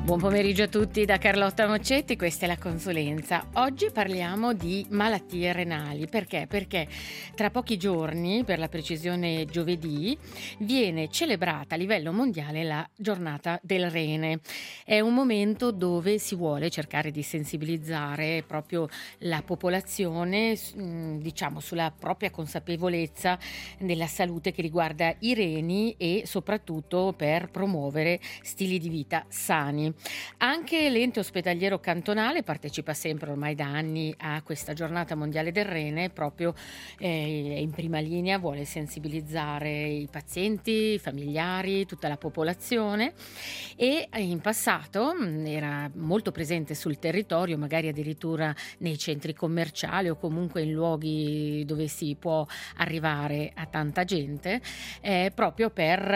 Buon pomeriggio a tutti da Carlotta Moccetti, questa è la consulenza. Oggi parliamo di malattie renali. Perché? Perché tra pochi giorni, per la precisione giovedì, viene celebrata a livello mondiale la giornata del rene. È un momento dove si vuole cercare di sensibilizzare proprio la popolazione, diciamo, sulla propria consapevolezza della salute che riguarda i reni e soprattutto per promuovere stili di vita sani. Anche l'ente ospedaliero cantonale partecipa sempre ormai da anni a questa giornata mondiale del rene, proprio in prima linea vuole sensibilizzare i pazienti, i familiari, tutta la popolazione, e in passato era molto presente sul territorio, magari addirittura nei centri commerciali o comunque in luoghi dove si può arrivare a tanta gente, proprio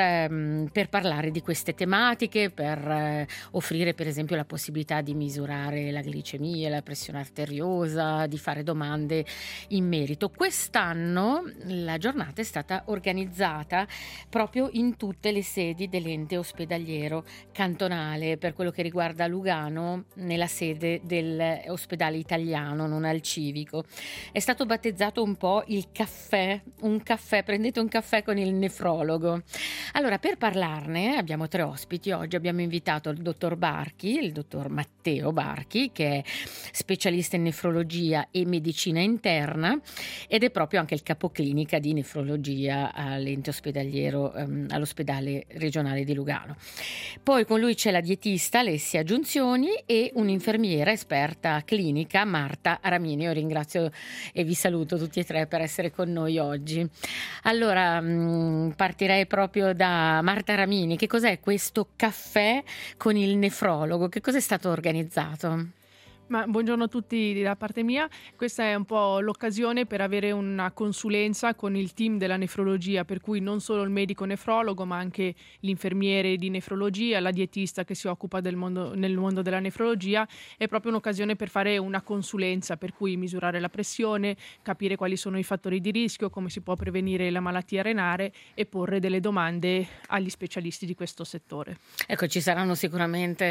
per parlare di queste tematiche, per offrire per esempio la possibilità di misurare la glicemia, la pressione arteriosa, di fare domande in merito. Quest'anno la giornata è stata organizzata proprio in tutte le sedi dell'ente ospedaliero cantonale. Per quello che riguarda Lugano, nella sede dell'ospedale italiano, non al civico. È stato battezzato un po' il caffè, prendete un caffè con il nefrologo. Allora, per parlarne abbiamo 3 ospiti. Oggi abbiamo invitato il dottor Barchi, il dottor Matteo Barchi, che è specialista in nefrologia e medicina interna ed è proprio anche il capoclinica di nefrologia all'ente ospedaliero, all'ospedale regionale di Lugano. Poi con lui c'è la dietista Alessia Giunzioni e un'infermiera esperta clinica, Marta Ramini. Io ringrazio e vi saluto tutti e 3 per essere con noi oggi. Allora, partirei proprio da Marta Ramini. Che cos'è questo caffè con il nefrologo? Che cosa è stato organizzato? Buongiorno a tutti da parte mia. Questa è un po' l'occasione per avere una consulenza con il team della nefrologia, per cui non solo il medico nefrologo, ma anche l'infermiere di nefrologia, la dietista che si occupa nel mondo della nefrologia. È proprio un'occasione per fare una consulenza, per cui misurare la pressione, capire quali sono i fattori di rischio, come si può prevenire la malattia renale e porre delle domande agli specialisti di questo settore. Ecco, ci saranno sicuramente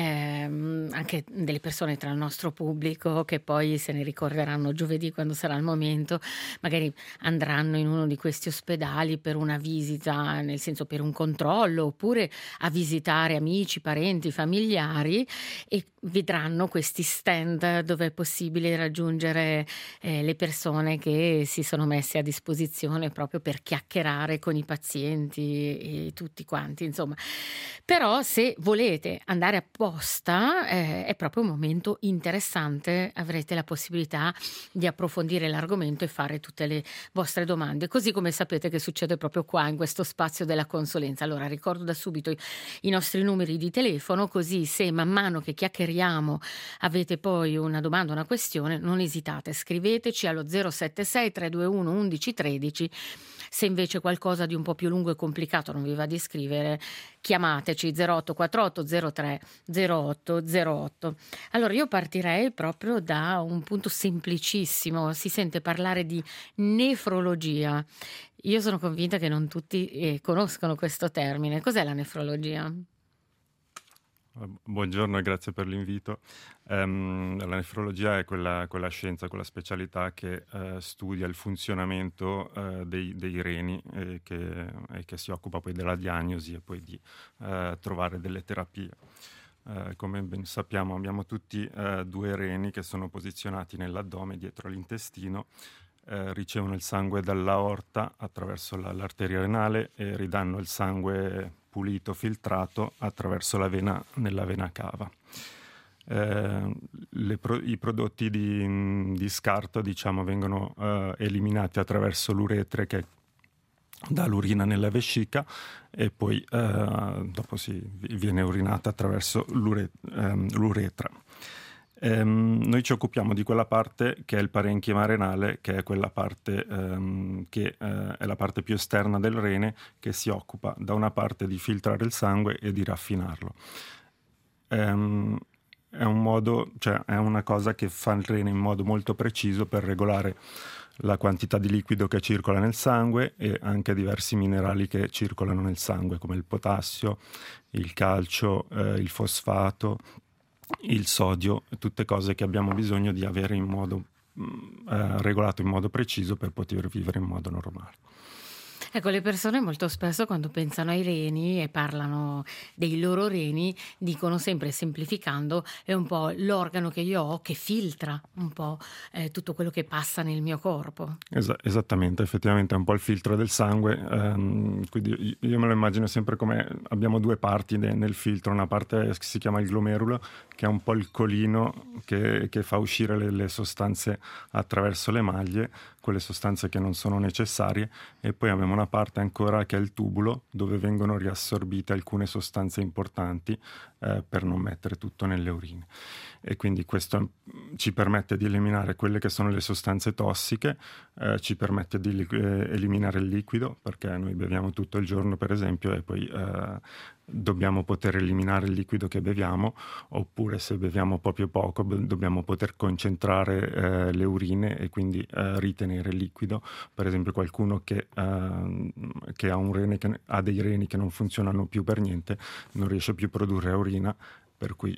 anche delle persone tra il nostro pubblico che poi se ne ricorderanno giovedì quando sarà il momento, magari andranno in uno di questi ospedali per una visita, nel senso per un controllo, oppure a visitare amici, parenti, familiari, e vedranno questi stand dove è possibile raggiungere le persone che si sono messe a disposizione proprio per chiacchierare con i pazienti e tutti quanti, insomma. Però se volete andare apposta è proprio un momento interessante, avrete la possibilità di approfondire l'argomento e fare tutte le vostre domande, così come sapete che succede proprio qua in questo spazio della consulenza. Allora ricordo da subito i nostri numeri di telefono, così se man mano che chiacchieriamo avete poi una domanda, una questione, non esitate, scriveteci allo 076 321 1113. Se invece qualcosa di un po' più lungo e complicato non vi va di scrivere, chiamateci 0848 03 0808. Allora io partirei proprio da un punto semplicissimo. Si sente parlare di nefrologia. Io sono convinta che non tutti conoscono questo termine. Cos'è la nefrologia? Buongiorno e grazie per l'invito. La nefrologia è quella scienza, quella specialità che studia il funzionamento dei reni e che si occupa poi della diagnosi e poi di trovare delle terapie. Come ben sappiamo abbiamo tutti 2 reni che sono posizionati nell'addome dietro l'intestino, ricevono il sangue dall'aorta attraverso l'arteria renale e ridanno il sangue pulito, filtrato attraverso nella vena cava. I prodotti di scarto, diciamo, vengono eliminati attraverso l'uretre che dà l'urina nella vescica e poi dopo viene urinata attraverso l'uretra. Noi ci occupiamo di quella parte che è il parenchima renale, che è quella parte che è la parte più esterna del rene, che si occupa da una parte di filtrare il sangue e di raffinarlo. È un modo, cioè è una cosa che fa il rene in modo molto preciso per regolare la quantità di liquido che circola nel sangue e anche diversi minerali che circolano nel sangue, come il potassio, il calcio, il fosfato, il sodio, tutte cose che abbiamo bisogno di avere in modo regolato in modo preciso per poter vivere in modo normale. Ecco, le persone molto spesso quando pensano ai reni e parlano dei loro reni dicono sempre, semplificando, è un po' l'organo che io ho che filtra un po' tutto quello che passa nel mio corpo. Esattamente, effettivamente è un po' il filtro del sangue, quindi io me lo immagino sempre come abbiamo due parti nel filtro, una parte che si chiama il glomerulo, che è un po' il colino che fa uscire le sostanze attraverso le maglie, quelle sostanze che non sono necessarie, e poi abbiamo una parte ancora che è il tubulo, dove vengono riassorbite alcune sostanze importanti per non mettere tutto nelle urine. E quindi questo ci permette di eliminare quelle che sono le sostanze tossiche, ci permette di eliminare il liquido, perché noi beviamo tutto il giorno per esempio e poi dobbiamo poter eliminare il liquido che beviamo, oppure se beviamo proprio poco dobbiamo poter concentrare le urine e quindi ritenere il liquido. Per esempio qualcuno che ha un rene ha dei reni che non funzionano più per niente, non riesce più a produrre urina, per cui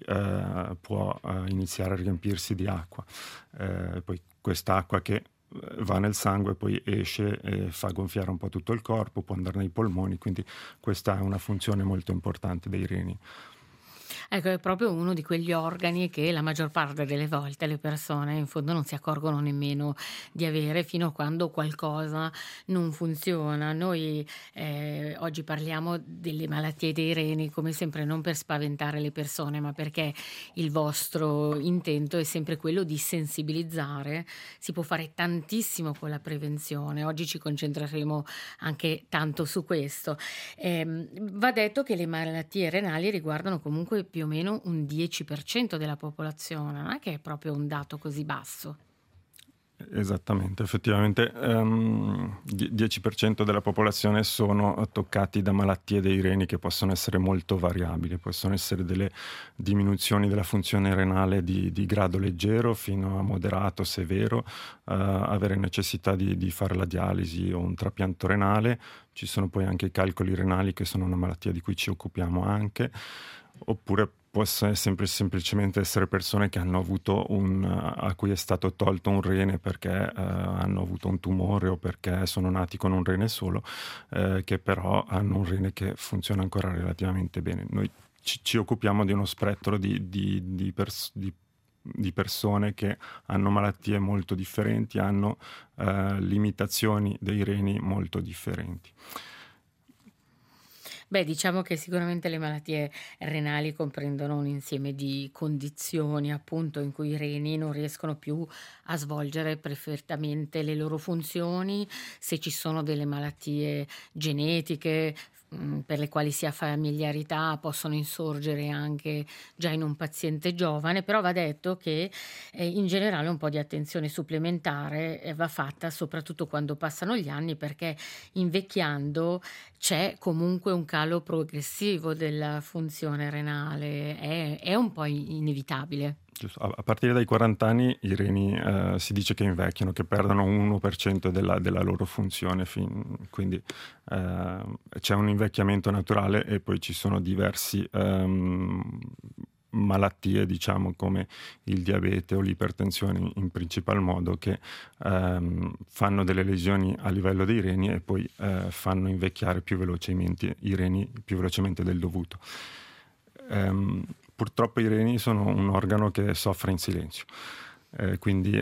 può iniziare a riempirsi di acqua. Poi quest'acqua che va nel sangue, poi esce e fa gonfiare un po' tutto il corpo, può andare nei polmoni, quindi questa è una funzione molto importante dei reni. Ecco, è proprio uno di quegli organi che la maggior parte delle volte le persone in fondo non si accorgono nemmeno di avere fino a quando qualcosa non funziona. Noi oggi parliamo delle malattie dei reni, come sempre non per spaventare le persone, ma perché il vostro intento è sempre quello di sensibilizzare. Si può fare tantissimo con la prevenzione. Oggi ci concentreremo anche tanto su questo. Va detto che le malattie renali riguardano comunque più o meno un 10% della popolazione, non è che è proprio un dato così basso. Esattamente, effettivamente 10% della popolazione sono toccati da malattie dei reni che possono essere molto variabili, possono essere delle diminuzioni della funzione renale di grado leggero fino a moderato, severo, avere necessità di fare la dialisi o un trapianto renale. Ci sono poi anche i calcoli renali, che sono una malattia di cui ci occupiamo anche, oppure possono semplicemente essere persone che hanno avuto a cui è stato tolto un rene perché hanno avuto un tumore o perché sono nati con un rene solo, che però hanno un rene che funziona ancora relativamente bene. Noi ci occupiamo di uno spettro di persone che hanno malattie molto differenti, hanno limitazioni dei reni molto differenti. Beh, diciamo che sicuramente le malattie renali comprendono un insieme di condizioni, appunto, in cui i reni non riescono più a svolgere perfettamente le loro funzioni, se ci sono delle malattie genetiche per le quali si ha familiarità, possono insorgere anche già in un paziente giovane, però va detto che in generale un po' di attenzione supplementare va fatta soprattutto quando passano gli anni, perché invecchiando c'è comunque un calo progressivo della funzione renale, è un po' inevitabile. A partire dai 40 anni i reni si dice che invecchiano, che perdono 1% della loro funzione, quindi c'è un invecchiamento naturale e poi ci sono diversi malattie, diciamo, come il diabete o l'ipertensione in principal modo, che fanno delle lesioni a livello dei reni e poi fanno invecchiare più velocemente i reni, più velocemente del dovuto. Purtroppo i reni sono un organo che soffre in silenzio, quindi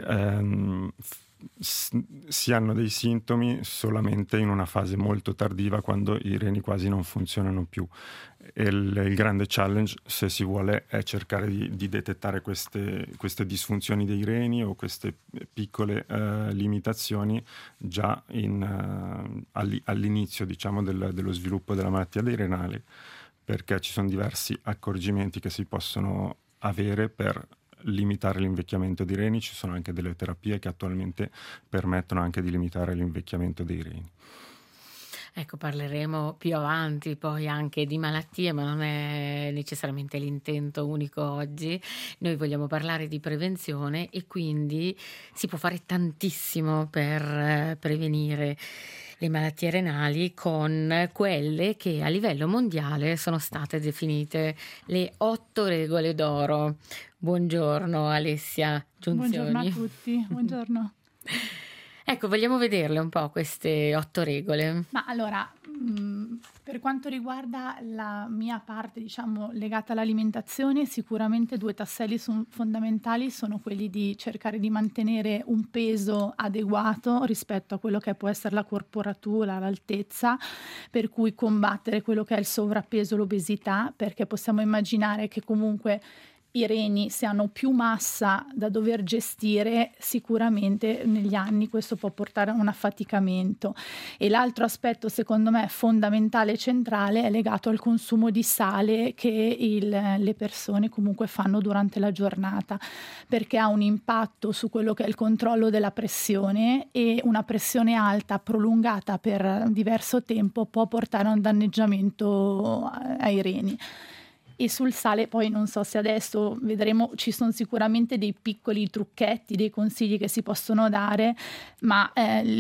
si hanno dei sintomi solamente in una fase molto tardiva, quando i reni quasi non funzionano più. E il grande challenge, se si vuole, è cercare di detettare queste disfunzioni dei reni o queste piccole limitazioni già all'inizio, diciamo, dello sviluppo della malattia dei renali, perché ci sono diversi accorgimenti che si possono avere per limitare l'invecchiamento dei reni. Ci sono anche delle terapie che attualmente permettono anche di limitare l'invecchiamento dei reni. Ecco, parleremo più avanti poi anche di malattie, ma non è necessariamente l'intento unico oggi. Noi vogliamo parlare di prevenzione e quindi si può fare tantissimo per prevenire le malattie renali con quelle che a livello mondiale sono state definite le 8 regole d'oro. Buongiorno Alessia Giunzioni. Buongiorno a tutti, buongiorno. Ecco, vogliamo vederle un po' queste 8 regole. Ma allora, per quanto riguarda la mia parte, diciamo, legata all'alimentazione, sicuramente 2 tasselli fondamentali sono quelli di cercare di mantenere un peso adeguato rispetto a quello che può essere la corporatura, l'altezza, per cui combattere quello che è il sovrappeso, l'obesità, perché possiamo immaginare che comunque i reni, se hanno più massa da dover gestire, sicuramente negli anni questo può portare a un affaticamento. E l'altro aspetto, secondo me, fondamentale e centrale è legato al consumo di sale che le persone comunque fanno durante la giornata, perché ha un impatto su quello che è il controllo della pressione, e una pressione alta prolungata per diverso tempo può portare a un danneggiamento ai reni. E sul sale poi non so se adesso vedremo, ci sono sicuramente dei piccoli trucchetti, dei consigli che si possono dare, ma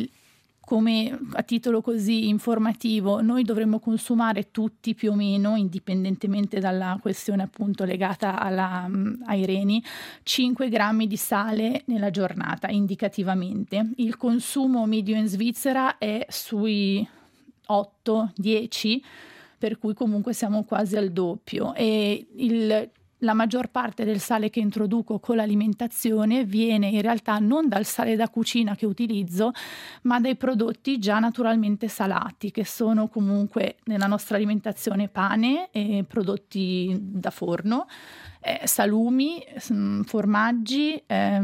come a titolo così informativo, noi dovremmo consumare tutti più o meno, indipendentemente dalla questione appunto legata ai reni, 5 grammi di sale nella giornata indicativamente. Il consumo medio in Svizzera è sui 8-10, per cui comunque siamo quasi al doppio, e la maggior parte del sale che introduco con l'alimentazione viene in realtà non dal sale da cucina che utilizzo, ma dai prodotti già naturalmente salati, che sono comunque nella nostra alimentazione pane e prodotti da forno, salumi, formaggi,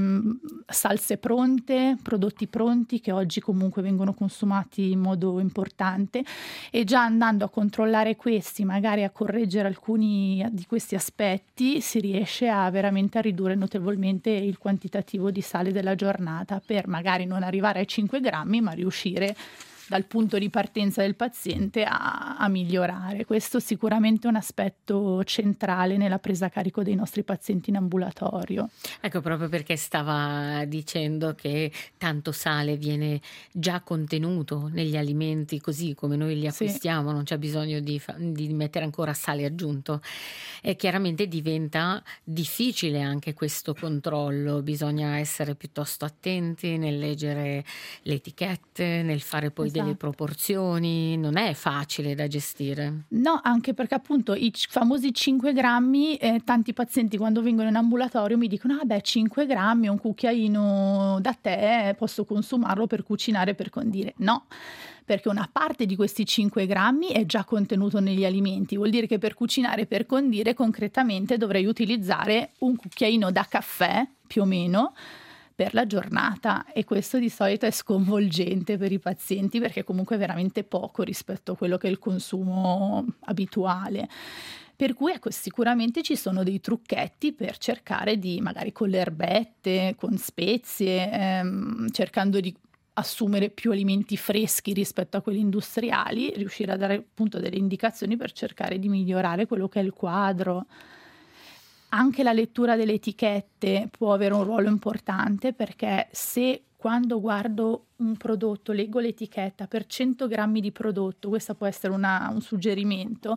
salse pronte, prodotti pronti che oggi comunque vengono consumati in modo importante, e già andando a controllare questi, magari a correggere alcuni di questi aspetti, si riesce a veramente a ridurre notevolmente il quantitativo di sale della giornata, per magari non arrivare ai 5 grammi, ma riuscire dal punto di partenza del paziente a migliorare. Questo sicuramente è un aspetto centrale nella presa a carico dei nostri pazienti in ambulatorio. Ecco, proprio perché stava dicendo che tanto sale viene già contenuto negli alimenti così come noi li acquistiamo, sì. Non c'è bisogno di mettere ancora sale aggiunto, e chiaramente diventa difficile anche questo controllo, bisogna essere piuttosto attenti nel leggere le etichette, nel fare poi delle proporzioni, non è facile da gestire. No, anche perché appunto i famosi 5 grammi, tanti pazienti quando vengono in ambulatorio mi dicono 5 grammi, un cucchiaino da tè, posso consumarlo per cucinare, per condire. No, perché una parte di questi 5 grammi è già contenuto negli alimenti, vuol dire che per cucinare e per condire concretamente dovrei utilizzare un cucchiaino da caffè, più o meno, per la giornata, e questo di solito è sconvolgente per i pazienti, perché comunque è veramente poco rispetto a quello che è il consumo abituale. Per cui ecco, sicuramente ci sono dei trucchetti per cercare di, magari con le erbette, con spezie, cercando di assumere più alimenti freschi rispetto a quelli industriali, riuscire a dare appunto delle indicazioni per cercare di migliorare quello che è il quadro. Anche la lettura delle etichette può avere un ruolo importante, perché se quando guardo un prodotto leggo l'etichetta per 100 grammi di prodotto, questo può essere un suggerimento,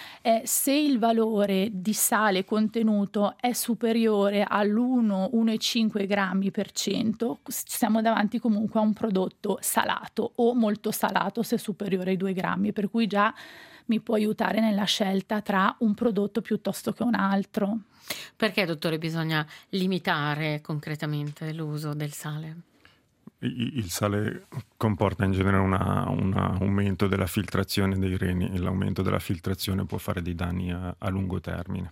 se il valore di sale contenuto è superiore all'1,5 grammi per cento, siamo davanti comunque a un prodotto salato o molto salato se superiore ai 2 grammi, per cui già mi può aiutare nella scelta tra un prodotto piuttosto che un altro. Perché, dottore, bisogna limitare concretamente l'uso del sale? Il sale comporta in genere un aumento della filtrazione dei reni, e l'aumento della filtrazione può fare dei danni a lungo termine.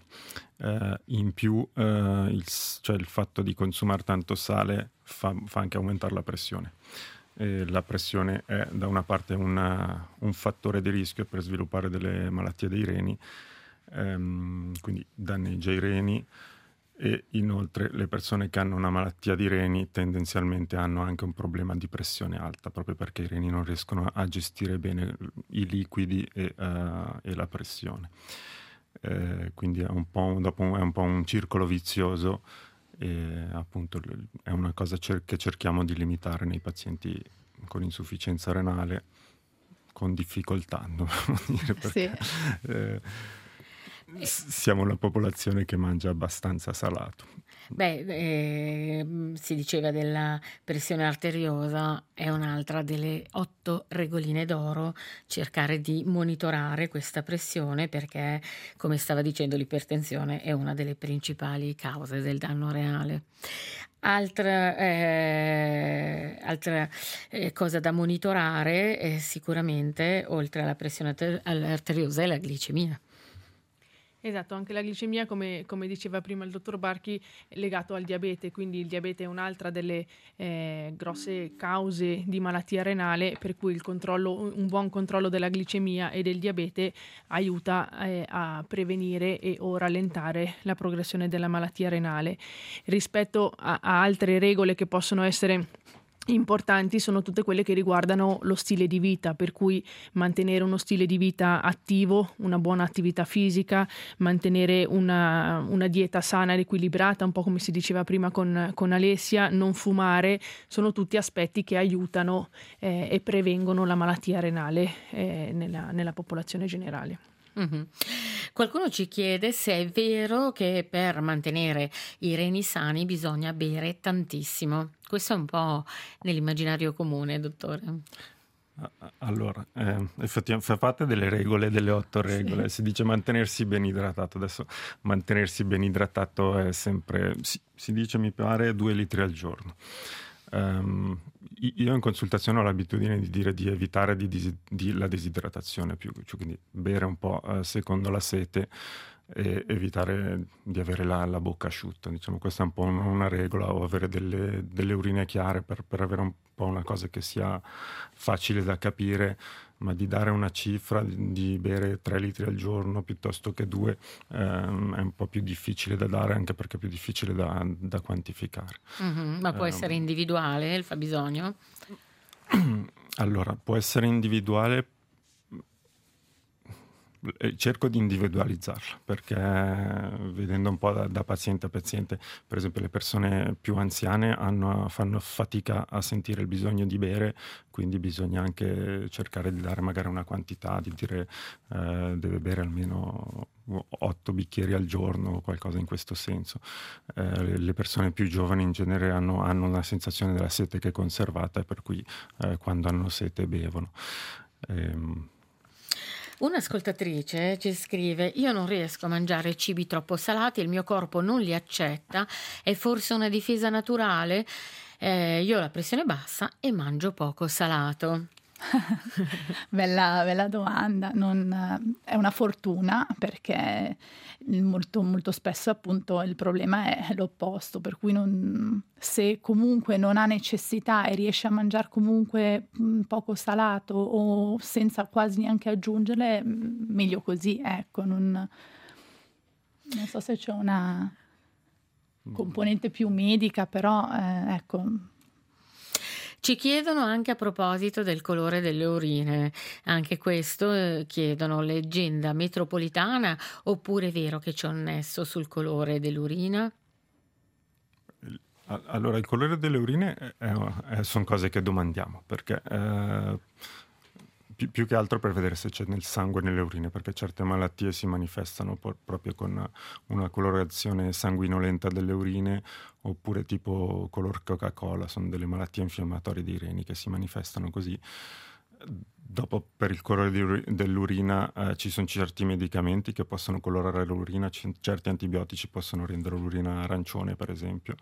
In più il fatto di consumare tanto sale fa anche aumentare la pressione. La pressione è da una parte un fattore di rischio per sviluppare delle malattie dei reni, quindi danneggia i reni, e inoltre le persone che hanno una malattia di reni tendenzialmente hanno anche un problema di pressione alta, proprio perché i reni non riescono a gestire bene i liquidi e la pressione. Quindi è un po' un circolo vizioso, e appunto è una cosa che cerchiamo di limitare nei pazienti con insufficienza renale, con difficoltà, dobbiamo dire, perché siamo la popolazione che mangia abbastanza salato. Si diceva della pressione arteriosa, è un'altra delle 8 regoline d'oro, cercare di monitorare questa pressione, perché, come stava dicendo, l'ipertensione è una delle principali cause del danno renale. Altra cosa da monitorare sicuramente, oltre alla pressione arteriosa, è la glicemia. Esatto, anche la glicemia, come diceva prima il dottor Barchi, è legato al diabete, quindi il diabete è un'altra delle grosse cause di malattia renale, per cui un buon controllo della glicemia e del diabete aiuta a prevenire o rallentare la progressione della malattia renale. Rispetto a altre regole che possono essere importanti, sono tutte quelle che riguardano lo stile di vita, per cui mantenere uno stile di vita attivo, una buona attività fisica, mantenere una dieta sana ed equilibrata, un po' come si diceva prima con Alessia, non fumare, sono tutti aspetti che aiutano e prevengono la malattia renale nella popolazione generale. Mm-hmm. Qualcuno ci chiede se è vero che per mantenere i reni sani bisogna bere tantissimo. Questo è un po' nell'immaginario comune, dottore. Allora, effettivamente fa parte delle regole, delle 8 regole. Sì. Si dice mantenersi ben idratato. Adesso mantenersi ben idratato è sempre, si dice, mi pare, 2 litri al giorno. Io in consultazione ho l'abitudine di dire di evitare la disidratazione, quindi bere un po' secondo la sete e evitare di avere la bocca asciutta. Diciamo, questa è un po' una regola, o avere delle urine chiare per avere un po' una cosa che sia facile da capire, ma di dare una cifra, di bere 3 litri al giorno piuttosto che 2 è un po' più difficile da dare, anche perché è più difficile da quantificare. Mm-hmm. Ma può essere individuale il fabbisogno? Allora, può essere individuale. Cerco di individualizzarla, perché vedendo un po' da paziente a paziente, per esempio le persone più anziane fanno fatica a sentire il bisogno di bere, quindi bisogna anche cercare di dare magari una quantità, di dire deve bere almeno 8 bicchieri al giorno o qualcosa in questo senso. Le persone più giovani in genere hanno una sensazione della sete che è conservata, e per cui quando hanno sete bevono. Un'ascoltatrice ci scrive: io non riesco a mangiare cibi troppo salati, il mio corpo non li accetta, è forse una difesa naturale? Io ho la pressione bassa e mangio poco salato. Bella domanda. È una fortuna, perché molto, molto spesso appunto il problema è l'opposto, per cui se comunque non ha necessità e riesce a mangiare comunque poco salato o senza quasi neanche aggiungerle, meglio così, ecco. Non so se c'è una componente più medica, però ecco. Ci chiedono anche a proposito del colore delle urine, anche questo chiedono: leggenda metropolitana oppure è vero che c'è un nesso sul colore dell'urina? Allora, il colore delle urine sono cose che domandiamo, perché più che altro per vedere se c'è nel sangue e nelle urine, perché certe malattie si manifestano proprio con una colorazione sanguinolenta delle urine, oppure tipo color Coca-Cola, sono delle malattie infiammatorie dei reni che si manifestano così. Dopo, per il colore dell'urina ci sono certi medicamenti che possono colorare l'urina, certi antibiotici possono rendere l'urina arancione, per esempio.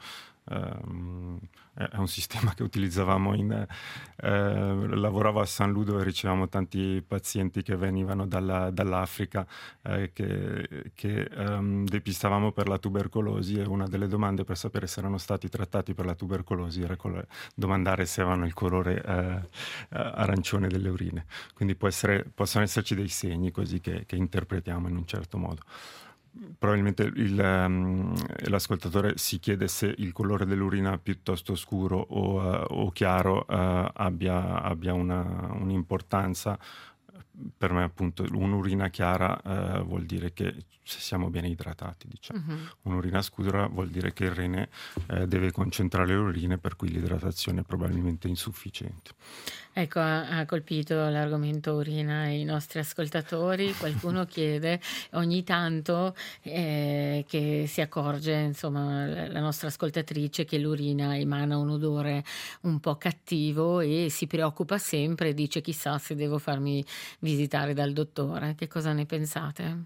È un sistema che utilizzavamo lavoravo a San Ludo e ricevevamo tanti pazienti che venivano dall'Africa, che depistavamo per la tubercolosi, e una delle domande per sapere se erano stati trattati per la tubercolosi era domandare se avevano il colore arancione delle urine. Quindi possono esserci dei segni così che interpretiamo in un certo modo. Probabilmente l'ascoltatore si chiede se il colore dell'urina piuttosto scuro o chiaro abbia un'importanza. Per me appunto un'urina chiara vuol dire che siamo bene idratati, diciamo. Un'urina scura vuol dire che il rene deve concentrare le urine, per cui l'idratazione è probabilmente insufficiente. Ecco, ha colpito l'argomento urina i nostri ascoltatori. Qualcuno chiede ogni tanto che si accorge, insomma, la nostra ascoltatrice, che l'urina emana un odore un po' cattivo e si preoccupa sempre, dice chissà se devo farmi visitare dal dottore. Che cosa ne pensate?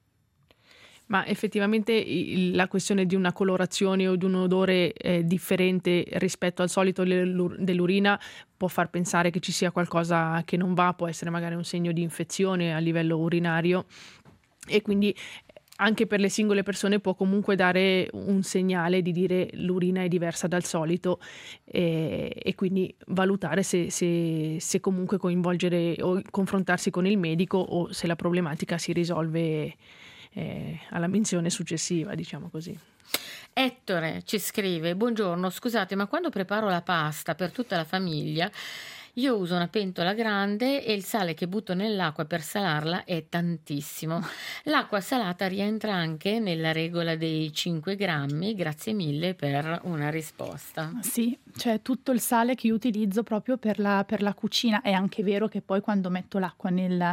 Ma effettivamente la questione di una colorazione o di un odore differente rispetto al solito dell'urina può far pensare che ci sia qualcosa che non va, può essere magari un segno di infezione a livello urinario, e quindi anche per le singole persone può comunque dare un segnale di dire l'urina è diversa dal solito, e quindi valutare se comunque coinvolgere o confrontarsi con il medico, o se la problematica si risolve alla menzione successiva, diciamo così. Ettore ci scrive: buongiorno, scusate, ma quando preparo la pasta per tutta la famiglia io uso una pentola grande e il sale che butto nell'acqua per salarla è tantissimo. L'acqua salata rientra anche nella regola dei 5 grammi? Grazie mille per una risposta. Sì, c'è tutto il sale che io utilizzo proprio per la cucina. È anche vero che poi quando metto l'acqua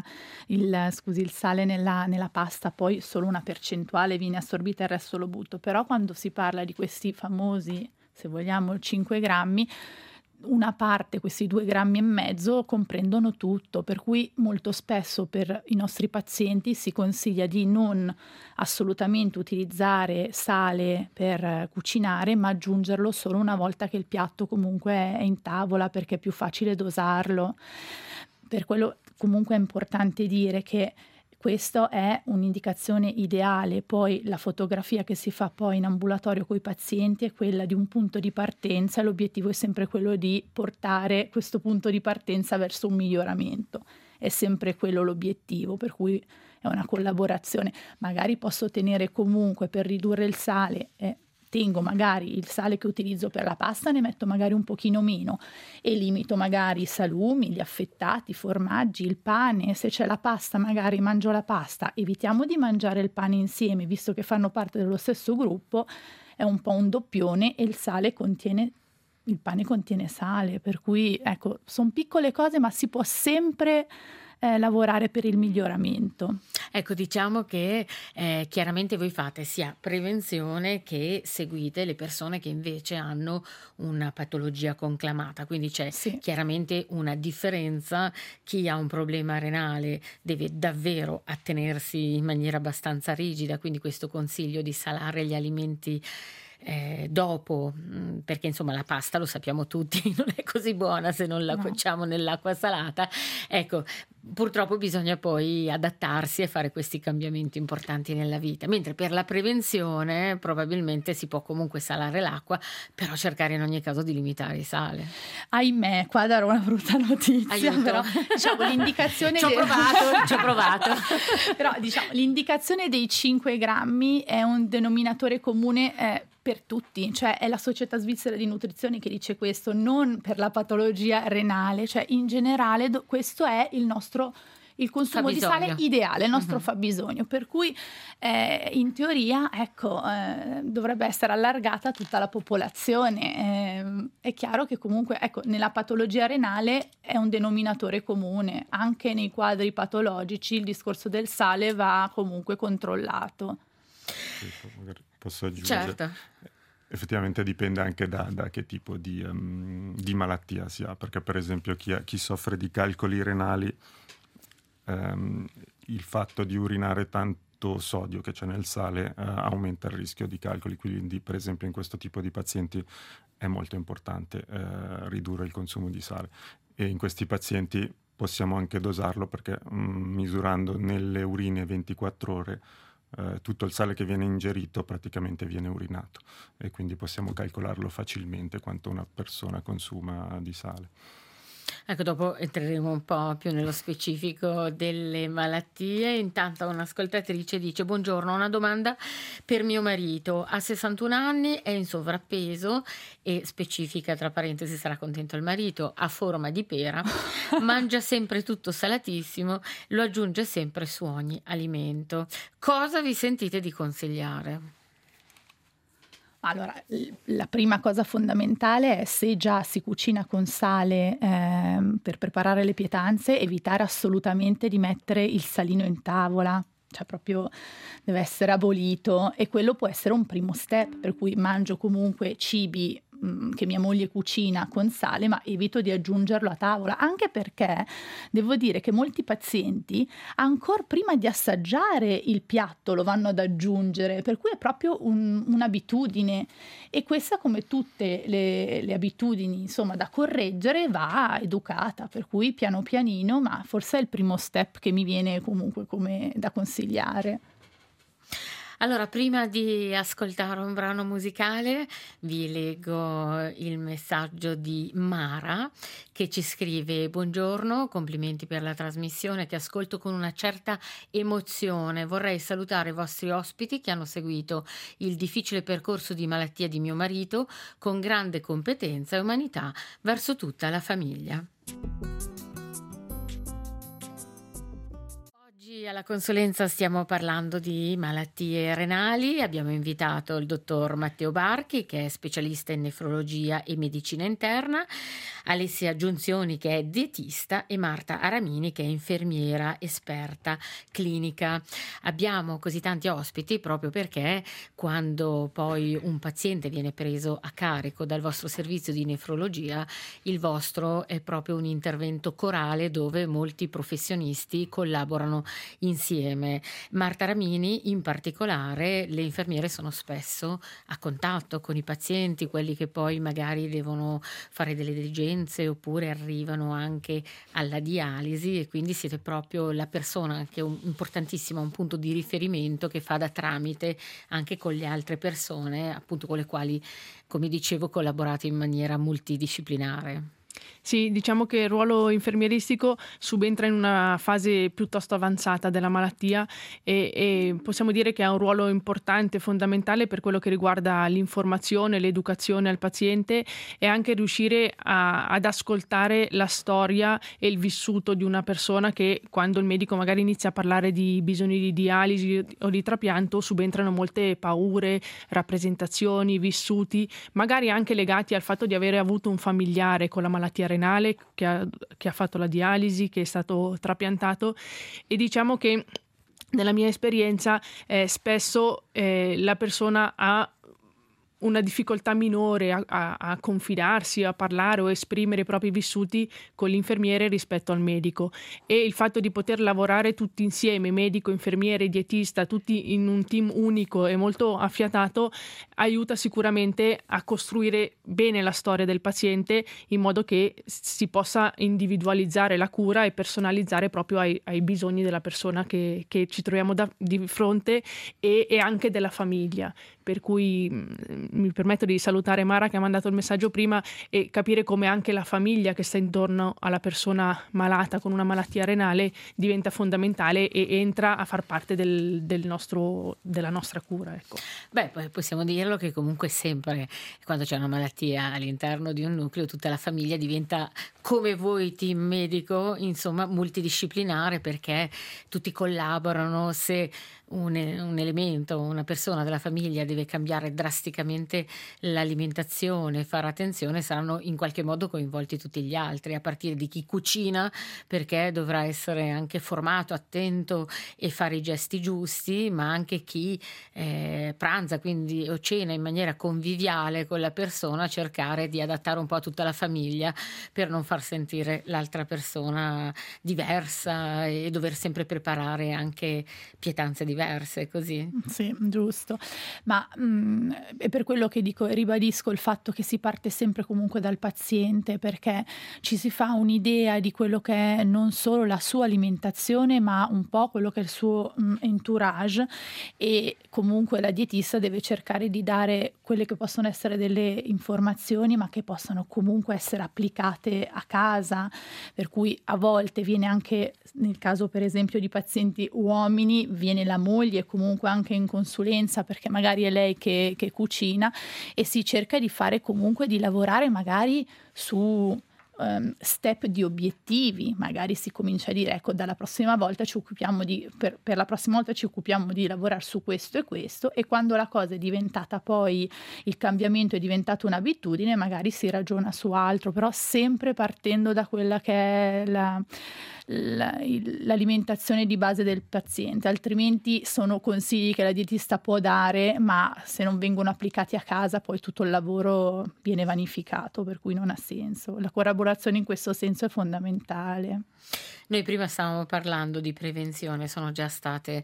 il sale nella pasta, poi solo una percentuale viene assorbita e il resto lo butto. Però quando si parla di questi famosi, se vogliamo, 5 grammi, una parte, questi 2,5 grammi, comprendono tutto, per cui molto spesso per i nostri pazienti si consiglia di non assolutamente utilizzare sale per cucinare, ma aggiungerlo solo una volta che il piatto comunque è in tavola, perché è più facile dosarlo. Per quello comunque è importante dire che questa è un'indicazione ideale. Poi la fotografia che si fa poi in ambulatorio con i pazienti è quella di un punto di partenza, e l'obiettivo è sempre quello di portare questo punto di partenza verso un miglioramento. È sempre quello l'obiettivo, per cui è una collaborazione. Magari posso tenere comunque, per ridurre il sale, tengo magari il sale che utilizzo per la pasta, ne metto magari un pochino meno e limito magari i salumi, gli affettati, i formaggi, il pane. Se c'è la pasta, magari mangio la pasta. Evitiamo di mangiare il pane insieme, visto che fanno parte dello stesso gruppo, è un po' un doppione, e il pane contiene sale, per cui ecco, sono piccole cose, ma si può sempre lavorare per il miglioramento. Ecco, diciamo che chiaramente voi fate sia prevenzione che seguite le persone che invece hanno una patologia conclamata, quindi c'è chiaramente una differenza. Chi ha un problema renale deve davvero attenersi in maniera abbastanza rigida, quindi questo consiglio di salare gli alimenti dopo, perché insomma la pasta, lo sappiamo tutti, non è così buona se non la cuociamo nell'acqua salata. Ecco, purtroppo bisogna poi adattarsi e fare questi cambiamenti importanti nella vita, mentre per la prevenzione probabilmente si può comunque salare l'acqua, però cercare in ogni caso di limitare il sale. Ahimè, qua darò una brutta notizia. Aiuto. Però diciamo l'indicazione ci ho provato. Però diciamo l'indicazione dei 5 grammi è un denominatore comune per tutti, cioè è la Società Svizzera di Nutrizione che dice questo, non per la patologia renale, cioè in generale questo è il consumo di sale ideale, il nostro fabbisogno, per cui in teoria dovrebbe essere allargata a tutta la popolazione. È chiaro che comunque nella patologia renale è un denominatore comune, anche nei quadri patologici il discorso del sale va comunque controllato. Magari posso aggiungere? Certo. Effettivamente dipende anche da che tipo di malattia si ha, perché per esempio chi soffre di calcoli renali, il fatto di urinare tanto sodio che c'è nel sale aumenta il rischio di calcoli, quindi per esempio in questo tipo di pazienti è molto importante ridurre il consumo di sale, e in questi pazienti possiamo anche dosarlo, perché misurando nelle urine 24 ore tutto il sale che viene ingerito praticamente viene urinato, e quindi possiamo calcolarlo facilmente quanto una persona consuma di sale. Ecco, dopo entreremo un po' più nello specifico delle malattie. Intanto un'ascoltatrice dice: buongiorno, ho una domanda per mio marito, ha 61 anni, è in sovrappeso e specifica, tra parentesi, sarà contento il marito, ha forma di pera, mangia sempre tutto salatissimo, lo aggiunge sempre su ogni alimento. Cosa vi sentite di consigliare? Allora, la prima cosa fondamentale è, se già si cucina con sale per preparare le pietanze, evitare assolutamente di mettere il salino in tavola, cioè proprio deve essere abolito, e quello può essere un primo step, per cui mangio comunque cibi che mia moglie cucina con sale, ma evito di aggiungerlo a tavola, anche perché devo dire che molti pazienti ancora prima di assaggiare il piatto lo vanno ad aggiungere, per cui è proprio un'abitudine, e questa, come tutte le abitudini insomma da correggere, va educata, per cui piano pianino, ma forse è il primo step che mi viene comunque come da consigliare. Allora, prima di ascoltare un brano musicale, vi leggo il messaggio di Mara, che ci scrive: buongiorno, complimenti per la trasmissione che ascolto con una certa emozione. Vorrei salutare i vostri ospiti che hanno seguito il difficile percorso di malattia di mio marito con grande competenza e umanità verso tutta la famiglia. Oggi alla consulenza stiamo parlando di malattie renali. Abbiamo invitato il dottor Matteo Barchi, che è specialista in nefrologia e medicina interna, Alessia Giunzioni, che è dietista, e Marta Aramini, che è infermiera esperta clinica. Abbiamo così tanti ospiti proprio perché quando poi un paziente viene preso a carico dal vostro servizio di nefrologia, il vostro è proprio un intervento corale dove molti professionisti collaborano insieme. Marta Aramini in particolare, le infermiere sono spesso a contatto con i pazienti, quelli che poi magari devono fare delle diligenze oppure arrivano anche alla dialisi, e quindi siete proprio la persona che è importantissima, un punto di riferimento che fa da tramite anche con le altre persone, appunto con le quali, come dicevo, collaborate in maniera multidisciplinare. Sì, diciamo che il ruolo infermieristico subentra in una fase piuttosto avanzata della malattia e possiamo dire che ha un ruolo importante, fondamentale per quello che riguarda l'informazione, l'educazione al paziente, e anche riuscire ad ascoltare la storia e il vissuto di una persona, che quando il medico magari inizia a parlare di bisogni di dialisi o di trapianto subentrano molte paure, rappresentazioni, vissuti, magari anche legati al fatto di avere avuto un familiare con la malattia renale che ha fatto la dialisi, che è stato trapiantato. E diciamo che nella mia esperienza spesso la persona ha una difficoltà minore a confidarsi, a parlare o esprimere i propri vissuti con l'infermiere rispetto al medico, e il fatto di poter lavorare tutti insieme, medico, infermiere, dietista, tutti in un team unico e molto affiatato, aiuta sicuramente a costruire bene la storia del paziente, in modo che si possa individualizzare la cura e personalizzare proprio ai bisogni della persona che ci troviamo di fronte, e anche della famiglia. Per cui mi permetto di salutare Mara, che ha mandato il messaggio prima, e capire come anche la famiglia che sta intorno alla persona malata con una malattia renale diventa fondamentale e entra a far parte della nostra cura. Ecco. Beh, poi possiamo dirlo che comunque sempre quando c'è una malattia all'interno di un nucleo, tutta la famiglia diventa, come voi team medico, insomma multidisciplinare, perché tutti collaborano. Se un elemento, una persona della famiglia deve cambiare drasticamente l'alimentazione, fare attenzione, saranno in qualche modo coinvolti tutti gli altri, a partire di chi cucina, perché dovrà essere anche formato, attento e fare i gesti giusti, ma anche chi pranza, quindi o cena in maniera conviviale con la persona, cercare di adattare un po' a tutta la famiglia per non far sentire l'altra persona diversa e dover sempre preparare anche pietanze diverse. diverse, così. Sì, giusto. Ma è per quello che dico, ribadisco il fatto che si parte sempre comunque dal paziente, perché ci si fa un'idea di quello che è non solo la sua alimentazione, ma un po' quello che è il suo entourage, e comunque la dietista deve cercare di dare quelle che possono essere delle informazioni, ma che possano comunque essere applicate a casa, per cui a volte viene anche, nel caso per esempio di pazienti uomini, viene la moglie comunque anche in consulenza, perché magari è lei che cucina, e si cerca di fare comunque, di lavorare magari su step di obiettivi. Magari si comincia a dire, ecco, dalla prossima volta ci occupiamo per la prossima volta ci occupiamo di lavorare su questo e questo, e quando la cosa è diventata poi, il cambiamento è diventato un'abitudine, magari si ragiona su altro, però sempre partendo da quella che è l'alimentazione di base del paziente. Altrimenti sono consigli che la dietista può dare, ma se non vengono applicati a casa poi tutto il lavoro viene vanificato, per cui non ha senso. La collaborazione in questo senso è fondamentale. Noi prima stavamo parlando di prevenzione, sono già state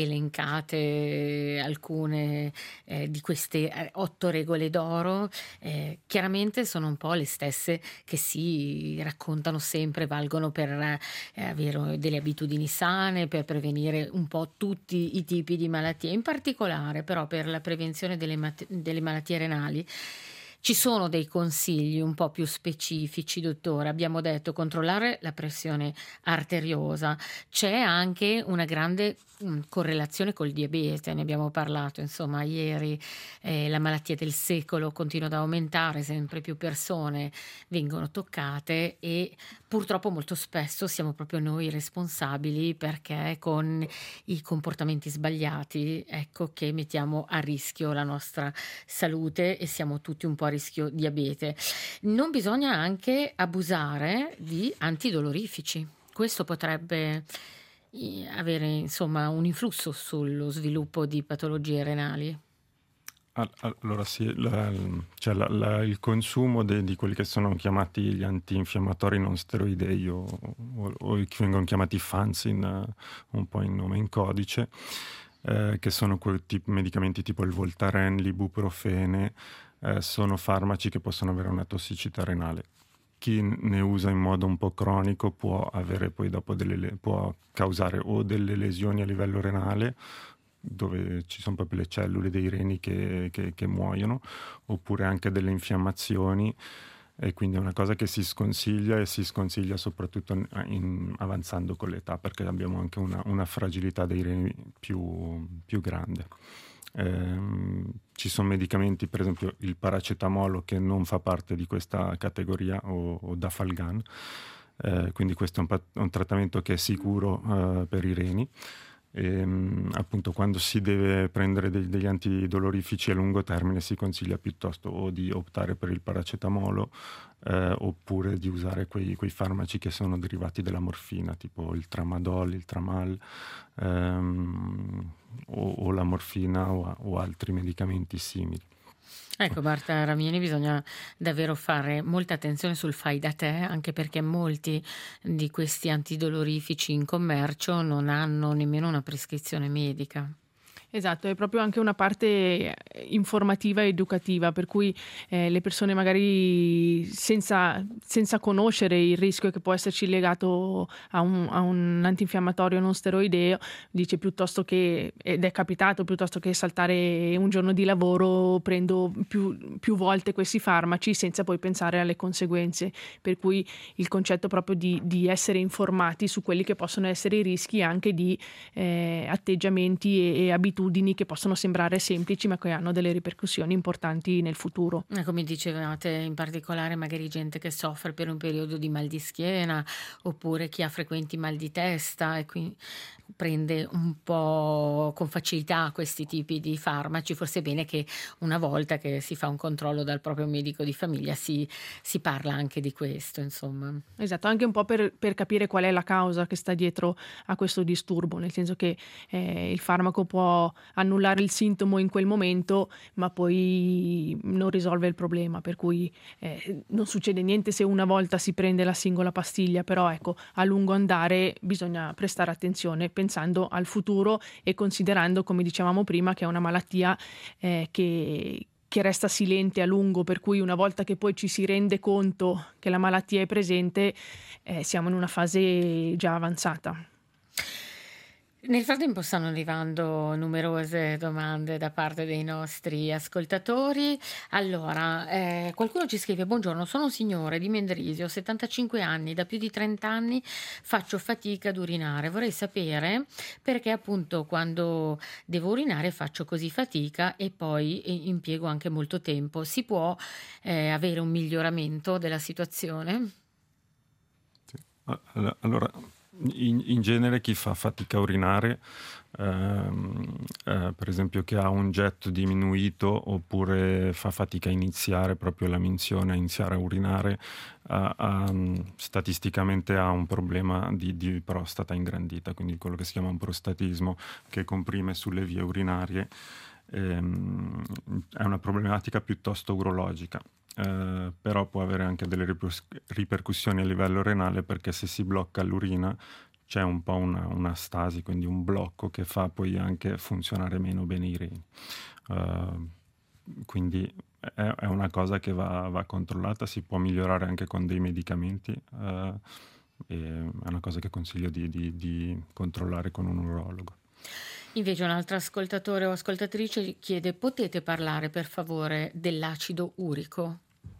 elencate alcune di queste 8 regole d'oro, chiaramente sono un po' le stesse che si raccontano sempre, valgono per avere delle abitudini sane, per prevenire un po' tutti i tipi di malattie, in particolare però per la prevenzione delle malattie renali. Ci sono dei consigli un po' più specifici, dottore? Abbiamo detto controllare la pressione arteriosa, c'è anche una grande correlazione col diabete, ne abbiamo parlato insomma ieri, la malattia del secolo continua ad aumentare, sempre più persone vengono toccate e purtroppo molto spesso siamo proprio noi responsabili, perché con i comportamenti sbagliati, ecco, che mettiamo a rischio la nostra salute e siamo tutti un po' a rischio diabete. Non bisogna anche abusare di antidolorifici. Questo potrebbe avere insomma un influsso sullo sviluppo di patologie renali. Allora sì, il consumo di quelli che sono chiamati gli antinfiammatori non steroidei o che vengono chiamati FANSIN, un po' in nome in codice, che sono quei medicamenti tipo il Voltaren, l'ibuprofene, sono farmaci che possono avere una tossicità renale. Chi ne usa in modo un po' cronico può avere poi dopo può causare o delle lesioni a livello renale, dove ci sono proprio le cellule dei reni che muoiono, oppure anche delle infiammazioni, e quindi è una cosa che si sconsiglia soprattutto avanzando con l'età, perché abbiamo anche una fragilità dei reni più grande. Ci sono medicamenti, per esempio il paracetamolo, che non fa parte di questa categoria, o Dafalgan, quindi questo è un trattamento che è sicuro per i reni. Appunto, quando si deve prendere degli antidolorifici a lungo termine si consiglia piuttosto o di optare per il paracetamolo, oppure di usare quei farmaci che sono derivati dalla morfina, tipo il tramadol, il tramal, o la morfina o altri medicamenti simili. Ecco, Marta Ramieni, bisogna davvero fare molta attenzione sul fai da te, anche perché molti di questi antidolorifici in commercio non hanno nemmeno una prescrizione medica. Esatto, è proprio anche una parte informativa e educativa, per cui le persone magari senza conoscere il rischio che può esserci legato a un antinfiammatorio non steroideo, dice piuttosto che, ed è capitato, piuttosto che saltare un giorno di lavoro prendo più volte questi farmaci senza poi pensare alle conseguenze, per cui il concetto proprio di essere informati su quelli che possono essere i rischi anche di atteggiamenti e abitudini che possono sembrare semplici ma che hanno delle ripercussioni importanti nel futuro. Come dicevate, in particolare magari gente che soffre per un periodo di mal di schiena, oppure chi ha frequenti mal di testa e quindi prende un po' con facilità questi tipi di farmaci. Forse è bene che una volta che si fa un controllo dal proprio medico di famiglia si parla anche di questo, insomma. Esatto, anche un po' per capire qual è la causa che sta dietro a questo disturbo, nel senso che il farmaco può annullare il sintomo in quel momento, ma poi non risolve il problema, per cui non succede niente se una volta si prende la singola pastiglia, però ecco, a lungo andare bisogna prestare attenzione pensando al futuro e considerando, come dicevamo prima, che è una malattia che resta silente a lungo, per cui una volta che poi ci si rende conto che la malattia è presente, siamo in una fase già avanzata. Nel frattempo stanno arrivando numerose domande da parte dei nostri ascoltatori. Allora, qualcuno ci scrive: buongiorno, sono un signore di Mendrisio, ho 75 anni, da più di 30 anni faccio fatica ad urinare. Vorrei sapere perché appunto quando devo urinare faccio così fatica e poi impiego anche molto tempo. Si può avere un miglioramento della situazione? Sì. Allora, in genere chi fa fatica a urinare, per esempio che ha un getto diminuito oppure fa fatica a iniziare proprio la minzione, a iniziare a urinare, statisticamente ha un problema di prostata ingrandita, quindi quello che si chiama un prostatismo che comprime sulle vie urinarie. È una problematica piuttosto urologica. Però può avere anche delle ripercussioni a livello renale, perché se si blocca l'urina c'è un po' una stasi, quindi un blocco che fa poi anche funzionare meno bene i reni. Quindi è una cosa che va controllata, si può migliorare anche con dei medicamenti, e è una cosa che consiglio di controllare con un urologo. Invece un altro ascoltatore o ascoltatrice chiede: potete parlare per favore dell'acido urico?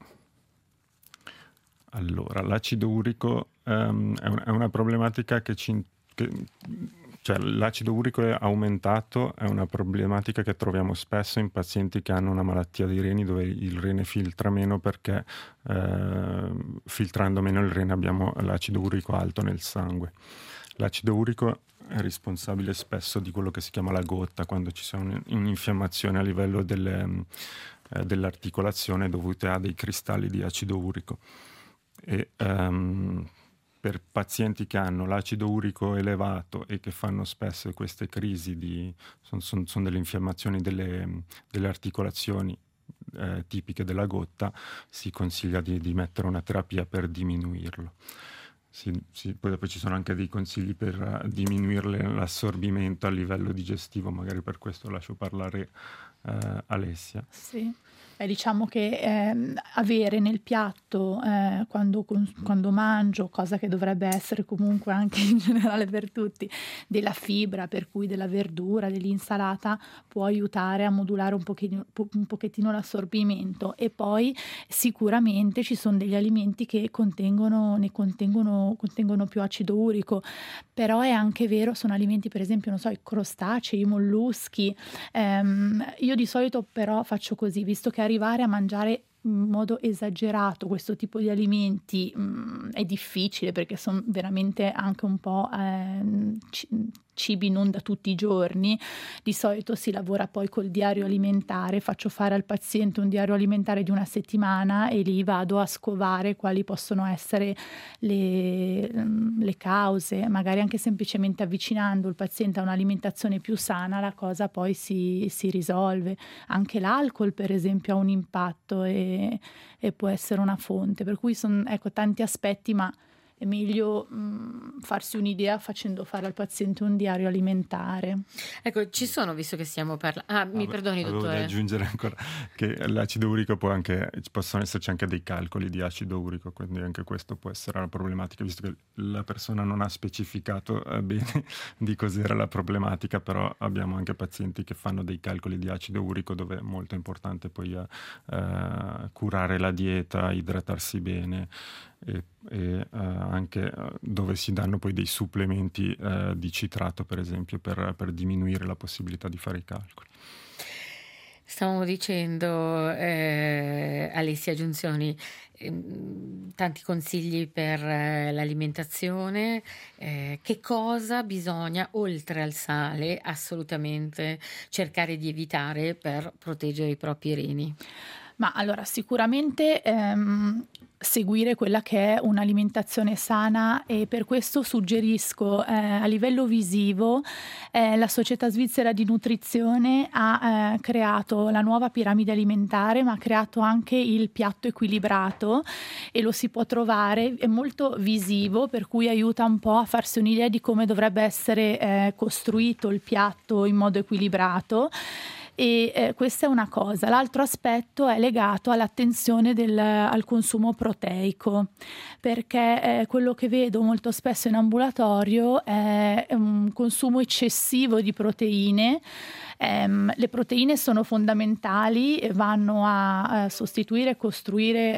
Allora, l'acido urico è una problematica cioè l'acido urico è aumentato, è una problematica che troviamo spesso in pazienti che hanno una malattia dei reni dove il rene filtra meno, perché filtrando meno il rene abbiamo l'acido urico alto nel sangue. L'acido urico è responsabile spesso di quello che si chiama la gotta, quando ci sono un'infiammazione a livello dell'articolazione dovute a dei cristalli di acido urico. E per pazienti che hanno l'acido urico elevato e che fanno spesso queste crisi sono delle infiammazioni delle articolazioni tipiche della gotta, si consiglia di mettere una terapia per diminuirlo. Poi dopo ci sono anche dei consigli per diminuire l'assorbimento a livello digestivo, magari per questo lascio parlare Alessia. Sì. Diciamo che avere nel piatto quando mangio, cosa che dovrebbe essere comunque anche in generale per tutti, della fibra, per cui della verdura, dell'insalata, può aiutare a modulare un pochettino l'assorbimento. E poi sicuramente ci sono degli alimenti che contengono più acido urico, però è anche vero, sono alimenti, per esempio, non so, i crostacei, i molluschi. Io di solito però faccio così, visto che arrivare a mangiare in modo esagerato questo tipo di alimenti è difficile, perché sono veramente anche un po' cibi non da tutti i giorni. Di solito si lavora poi col diario alimentare, faccio fare al paziente un diario alimentare di una settimana e lì vado a scovare quali possono essere le cause, magari anche semplicemente avvicinando il paziente a un'alimentazione più sana la cosa poi si risolve. Anche l'alcol per esempio ha un impatto e può essere una fonte, per cui sono tanti aspetti, ma è meglio farsi un'idea facendo fare al paziente un diario alimentare. Ecco, ci sono, visto che stiamo parlando... mi perdoni, dottore. Volevo aggiungere ancora che l'acido urico possono esserci anche dei calcoli di acido urico, quindi anche questo può essere una problematica, visto che la persona non ha specificato bene di cos'era la problematica, però abbiamo anche pazienti che fanno dei calcoli di acido urico, dove è molto importante poi curare la dieta, idratarsi bene, e anche dove si danno poi dei supplementi di citrato, per esempio, per diminuire la possibilità di fare i calcoli. Stavamo dicendo, Alessia Giunzioni, tanti consigli per l'alimentazione. Che cosa bisogna, oltre al sale, assolutamente cercare di evitare per proteggere i propri reni? Ma allora sicuramente seguire quella che è un'alimentazione sana, e per questo suggerisco a livello visivo la Società Svizzera di Nutrizione ha creato la nuova piramide alimentare, ma ha creato anche il piatto equilibrato e lo si può trovare, è molto visivo, per cui aiuta un po' a farsi un'idea di come dovrebbe essere costruito il piatto in modo equilibrato. E questa è una cosa. L'altro aspetto è legato all'attenzione al consumo proteico, perché quello che vedo molto spesso in ambulatorio è un consumo eccessivo di proteine. Le proteine sono fondamentali e vanno a sostituire e costruire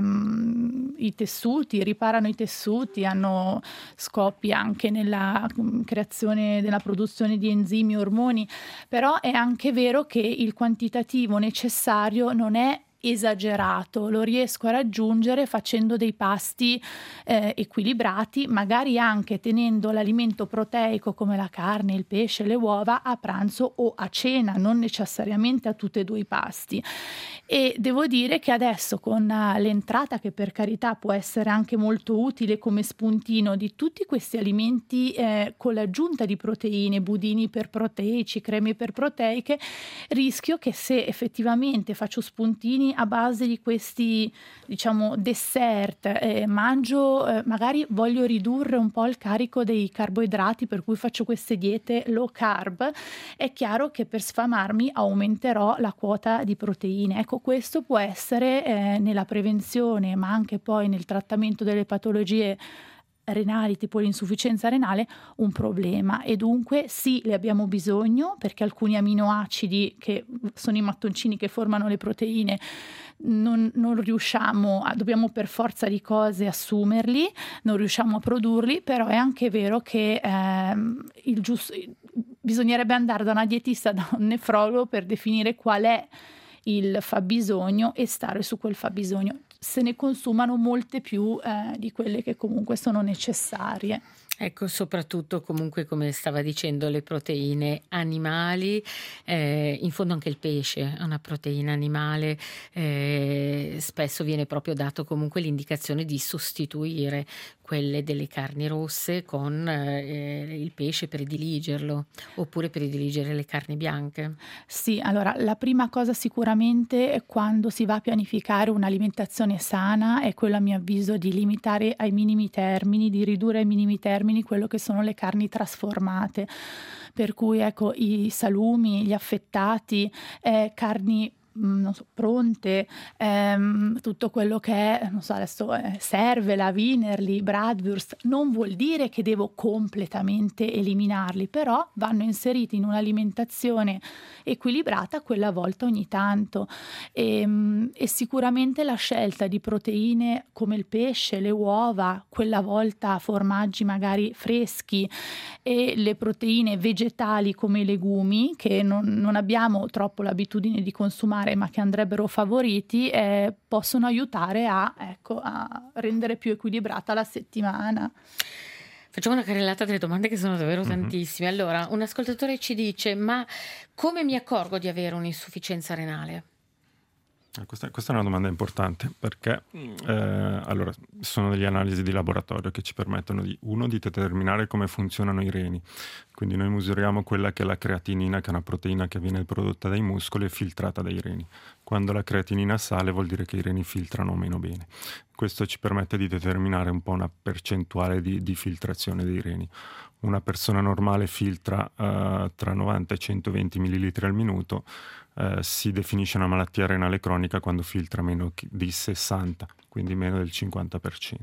i tessuti, riparano i tessuti, hanno scopi anche nella creazione, della produzione di enzimi, ormoni, però è anche vero che il quantitativo necessario non è esagerato, lo riesco a raggiungere facendo dei pasti equilibrati, magari anche tenendo l'alimento proteico come la carne, il pesce, le uova a pranzo o a cena, non necessariamente a tutti e due i pasti. E devo dire che adesso, con l'entrata, che per carità può essere anche molto utile come spuntino, di tutti questi alimenti con l'aggiunta di proteine, budini iperproteici, creme iperproteiche, rischio che se effettivamente faccio spuntini a base di questi, diciamo, dessert, mangio, magari voglio ridurre un po' il carico dei carboidrati, per cui faccio queste diete low carb, è chiaro che per sfamarmi aumenterò la quota di proteine. Ecco, questo può essere nella prevenzione, ma anche poi nel trattamento delle patologie renali, tipo l'insufficienza renale, un problema. E dunque sì, le abbiamo bisogno, perché alcuni aminoacidi, che sono i mattoncini che formano le proteine, non riusciamo dobbiamo per forza di cose assumerli, non riusciamo a produrli. Però è anche vero che bisognerebbe andare da una dietista, da un nefrologo, per definire qual è il fabbisogno e stare su quel fabbisogno. Se ne consumano molte più di quelle che comunque sono necessarie. Ecco, soprattutto comunque, come stava dicendo, le proteine animali, in fondo anche il pesce è una proteina animale, spesso viene proprio dato comunque l'indicazione di sostituire quelle delle carni rosse con il pesce, prediligerlo, oppure prediligere le carni bianche. Sì, allora la prima cosa sicuramente è, quando si va a pianificare un'alimentazione sana, è quello, a mio avviso, di limitare ai minimi termini, di ridurre ai minimi termini quello che sono le carni trasformate, per cui ecco, i salumi, gli affettati, carni non so, pronte, tutto quello che è, non so, adesso cervela, Wienerli, Bratwurst, non vuol dire che devo completamente eliminarli, però vanno inseriti in un'alimentazione equilibrata quella volta ogni tanto. E sicuramente la scelta di proteine come il pesce, le uova, quella volta formaggi magari freschi, e le proteine vegetali come i legumi, che non abbiamo troppo l'abitudine di consumare, ma che andrebbero favoriti, possono aiutare a rendere più equilibrata la settimana. Facciamo una carrellata delle domande, che sono davvero tantissime. Allora, un ascoltatore ci dice: ma come mi accorgo di avere un'insufficienza renale? Questa è una domanda importante, perché allora, sono delle analisi di laboratorio che ci permettono di determinare come funzionano i reni. Quindi noi misuriamo quella che è la creatinina, che è una proteina che viene prodotta dai muscoli e filtrata dai reni. Quando la creatinina sale, vuol dire che i reni filtrano meno bene. Questo ci permette di determinare un po' una percentuale di filtrazione dei reni. Una persona normale filtra tra 90 e 120 millilitri al minuto. Si definisce una malattia renale cronica quando filtra meno di 60, quindi meno del 50%.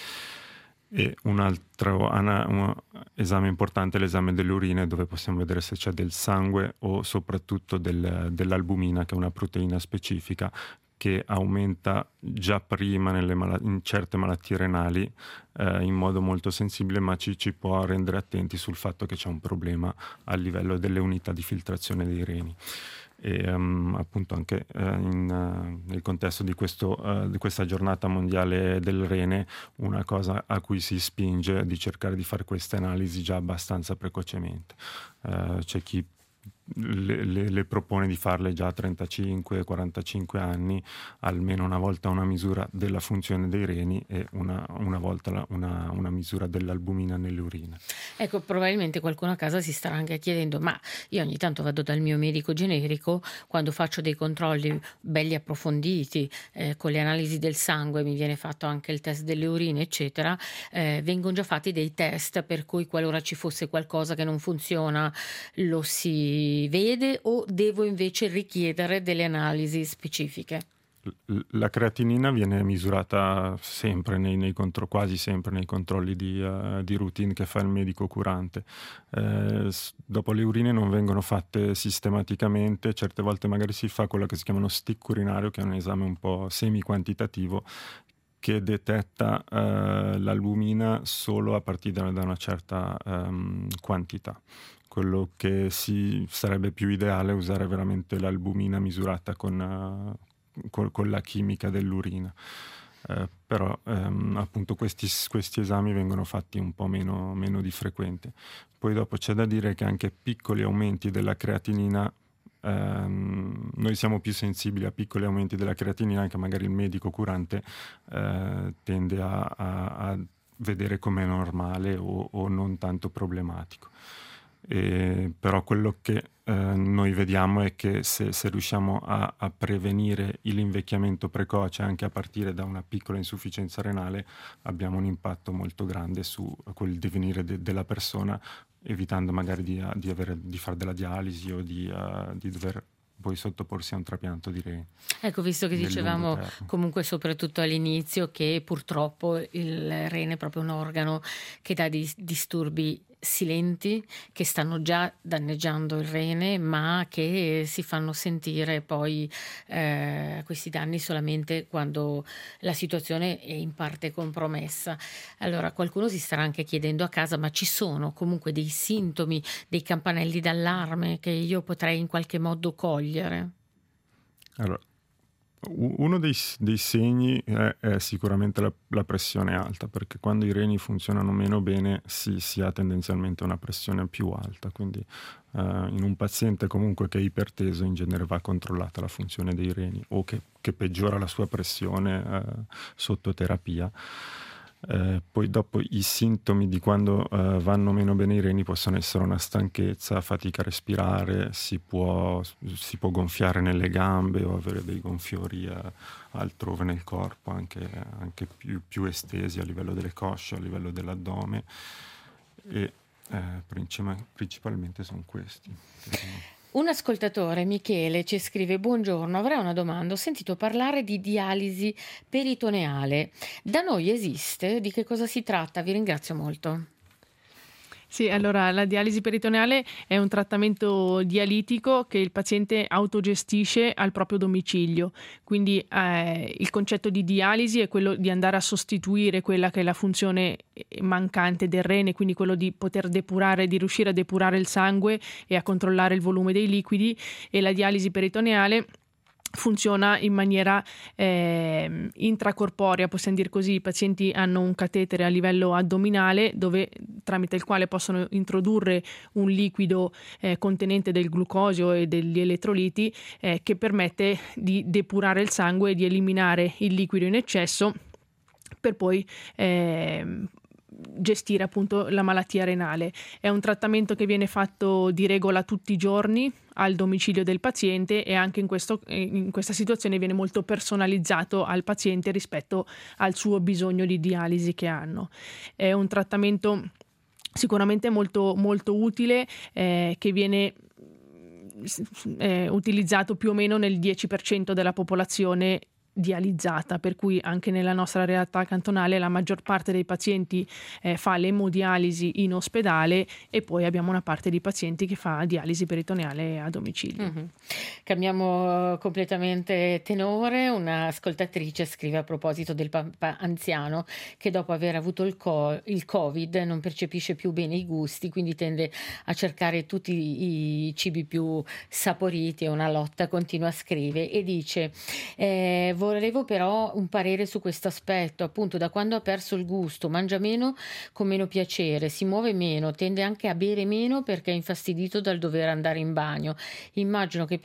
E un altro esame importante è l'esame delle urine, dove possiamo vedere se c'è del sangue o soprattutto dell'albumina, che è una proteina specifica che aumenta già prima in certe malattie renali in modo molto sensibile, ma ci può rendere attenti sul fatto che c'è un problema a livello delle unità di filtrazione dei reni. E appunto anche nel contesto di questa giornata mondiale del rene, una cosa a cui si spinge è di cercare di fare queste analisi già abbastanza precocemente. C'è chi le propone di farle già a 35-45 anni, almeno una volta una misura della funzione dei reni e una volta una misura dell'albumina nelle urine. Ecco, probabilmente qualcuno a casa si starà anche chiedendo, ma io ogni tanto vado dal mio medico generico, quando faccio dei controlli belli approfonditi, con le analisi del sangue, mi viene fatto anche il test delle urine, eccetera, vengono già fatti dei test per cui qualora ci fosse qualcosa che non funziona lo si vede, o devo invece richiedere delle analisi specifiche? La creatinina viene misurata sempre quasi sempre nei controlli di routine che fa il medico curante. Dopo le urine non vengono fatte sistematicamente, certe volte magari si fa quello che si chiama uno stick urinario, che è un esame un po' semi-quantitativo, che detetta l'albumina solo a partire da una certa quantità. Quello che sarebbe più ideale è usare veramente l'albumina misurata con la chimica dell'urina. Però appunto questi esami vengono fatti un po' meno di frequente. Poi dopo c'è da dire che anche piccoli aumenti della creatinina, noi siamo più sensibili a piccoli aumenti della creatinina che magari il medico curante tende a vedere come normale o non tanto problematico. Però quello che noi vediamo è che se riusciamo a prevenire l'invecchiamento precoce anche a partire da una piccola insufficienza renale, abbiamo un impatto molto grande su quel divenire della persona, evitando magari di fare della dialisi o di dover poi sottoporsi a un trapianto di reni. Ecco, visto che dicevamo comunque soprattutto all'inizio che purtroppo il rene è proprio un organo che dà disturbi silenti, che stanno già danneggiando il rene, ma che si fanno sentire poi questi danni solamente quando la situazione è in parte compromessa. Allora qualcuno si starà anche chiedendo a casa, ma ci sono comunque dei sintomi, dei campanelli d'allarme che io potrei in qualche modo cogliere? Allora, uno dei segni è sicuramente la pressione alta, perché quando i reni funzionano meno bene si ha tendenzialmente una pressione più alta, quindi in un paziente comunque che è iperteso in genere va controllata la funzione dei reni o che peggiora la sua pressione sotto terapia. Poi dopo i sintomi di quando vanno meno bene i reni possono essere una stanchezza, fatica a respirare, si può gonfiare nelle gambe o avere dei gonfiori altrove nel corpo, anche più estesi a livello delle cosce, a livello dell'addome, e principalmente sono questi. Un ascoltatore, Michele, ci scrive: buongiorno, avrei una domanda. Ho sentito parlare di dialisi peritoneale. Da noi esiste? Di che cosa si tratta? Vi ringrazio molto. Sì, allora la dialisi peritoneale è un trattamento dialitico che il paziente autogestisce al proprio domicilio, quindi il concetto di dialisi è quello di andare a sostituire quella che è la funzione mancante del rene, quindi quello di poter depurare, di riuscire a depurare il sangue e a controllare il volume dei liquidi, e la dialisi peritoneale funziona in maniera intracorporea, possiamo dire così. I pazienti hanno un catetere a livello addominale tramite il quale possono introdurre un liquido contenente del glucosio e degli elettroliti che permette di depurare il sangue e di eliminare il liquido in eccesso per poi gestire appunto la malattia renale. È un trattamento che viene fatto di regola tutti i giorni al domicilio del paziente, e anche in questa situazione viene molto personalizzato al paziente rispetto al suo bisogno di dialisi che hanno. È un trattamento sicuramente molto, molto utile che viene utilizzato più o meno nel 10% della popolazione dializzata, per cui anche nella nostra realtà cantonale la maggior parte dei pazienti fa l'emodialisi in ospedale, e poi abbiamo una parte di pazienti che fa dialisi peritoneale a domicilio. Mm-hmm. Cambiamo completamente tenore. Un'ascoltatrice scrive a proposito del papà anziano che dopo aver avuto il Covid non percepisce più bene i gusti, quindi tende a cercare tutti i cibi più saporiti. È una lotta continua, scrive, e dice volevo però un parere su questo aspetto, appunto da quando ha perso il gusto, mangia meno con meno piacere, si muove meno, tende anche a bere meno perché è infastidito dal dover andare in bagno. Immagino che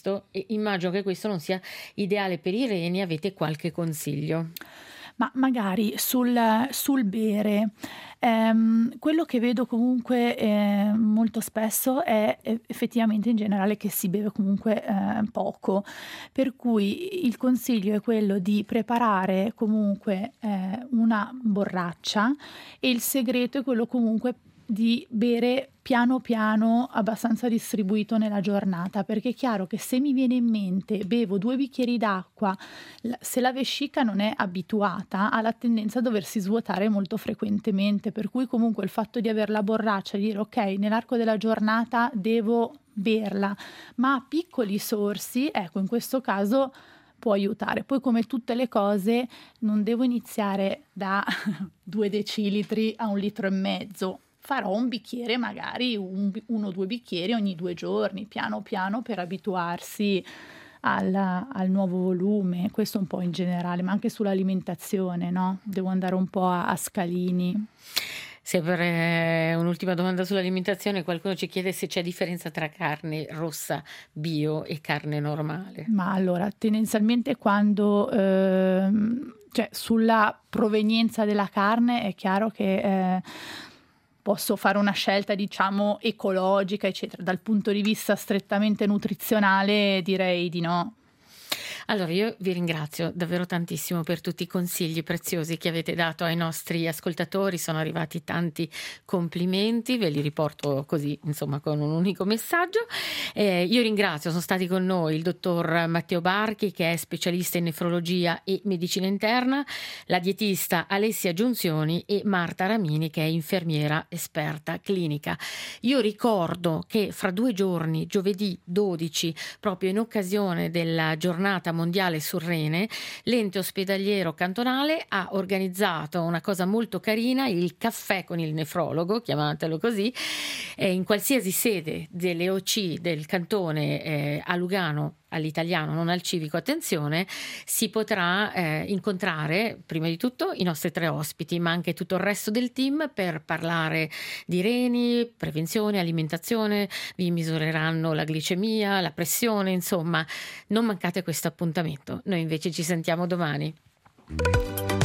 questo non sia ideale per i reni, avete qualche consiglio? Ma magari sul bere, quello che vedo comunque, molto spesso è effettivamente in generale che si beve comunque, poco, per cui il consiglio è quello di preparare comunque, una borraccia e il segreto è quello comunque di bere piano piano, abbastanza distribuito nella giornata, perché è chiaro che se mi viene in mente bevo 2 bicchieri d'acqua, se la vescica non è abituata ha la tendenza a doversi svuotare molto frequentemente, per cui comunque il fatto di aver la borraccia, di dire ok, nell'arco della giornata devo berla, ma a piccoli sorsi, ecco, in questo caso può aiutare. Poi come tutte le cose non devo iniziare da 2 decilitri a 1,5 litri. Farò un bicchiere, magari 1 o 2 bicchieri ogni 2 giorni, piano piano, per abituarsi al nuovo volume. Questo un po' in generale, ma anche sull'alimentazione, no? Devo andare un po' a scalini. Sempre un'ultima domanda sull'alimentazione, qualcuno ci chiede se c'è differenza tra carne rossa bio e carne normale. Ma allora, tendenzialmente quando cioè sulla provenienza della carne è chiaro che posso fare una scelta, diciamo, ecologica, eccetera. Dal punto di vista strettamente nutrizionale direi di no. Allora io vi ringrazio davvero tantissimo per tutti i consigli preziosi che avete dato ai nostri ascoltatori, sono arrivati tanti complimenti, ve li riporto così, insomma, con un unico messaggio. Io ringrazio, sono stati con noi il dottor Matteo Barchi, che è specialista in nefrologia e medicina interna, la dietista Alessia Giunzioni e Marta Ramini, che è infermiera esperta clinica. Io ricordo che fra 2 giorni, giovedì 12, proprio in occasione della giornata mondiale sul rene, l'ente ospedaliero cantonale ha organizzato una cosa molto carina, il caffè con il nefrologo, chiamatelo così, in qualsiasi sede delle OC del cantone a Lugano, all'italiano, non al civico, attenzione, si potrà incontrare prima di tutto i nostri 3 ospiti, ma anche tutto il resto del team per parlare di reni, prevenzione, alimentazione, vi misureranno la glicemia, la pressione, insomma, non mancate questo appuntamento. Noi invece ci sentiamo domani.